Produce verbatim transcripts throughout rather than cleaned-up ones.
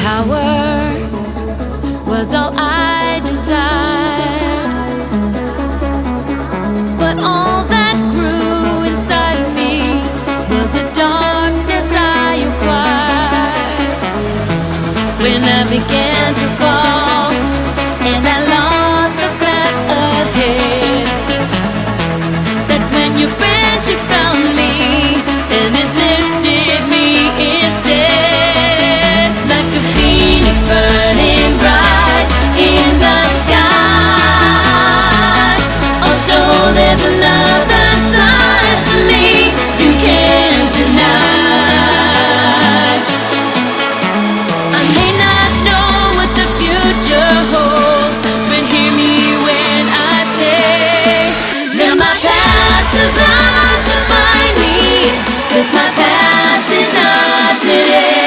Power was all I desired, but all that grew inside of me was the darkness I acquired. When I began to fall and I lost the path ahead, that's when your friendship found me and it lifted me instead, like a phoenix burning bright in the sky. Oh, so there's another side to me you can't deny. I may not know what the future holds, but hear me when I say that my past does not define me, 'cause my past is not today.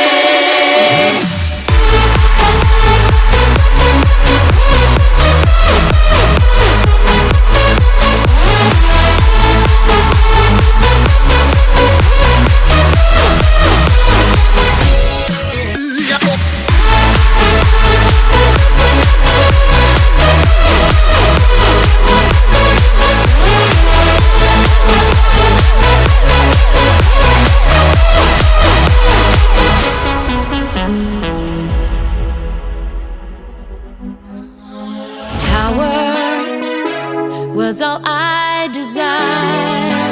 Power was all I desired,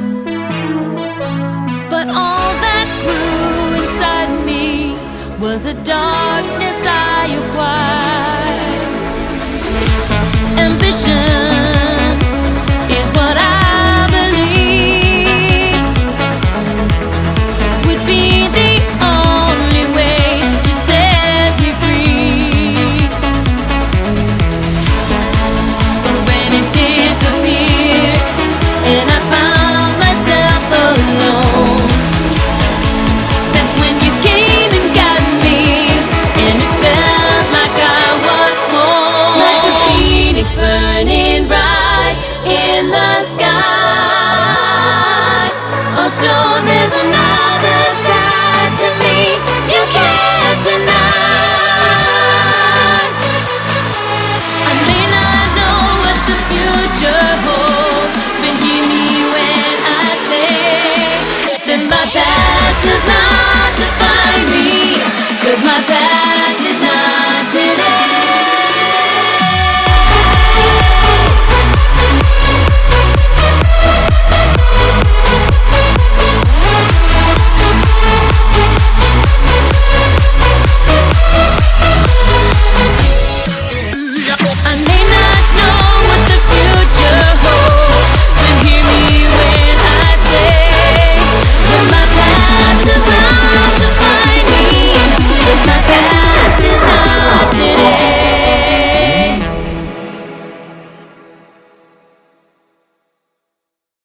but all that grew inside me was the darkness I acquired.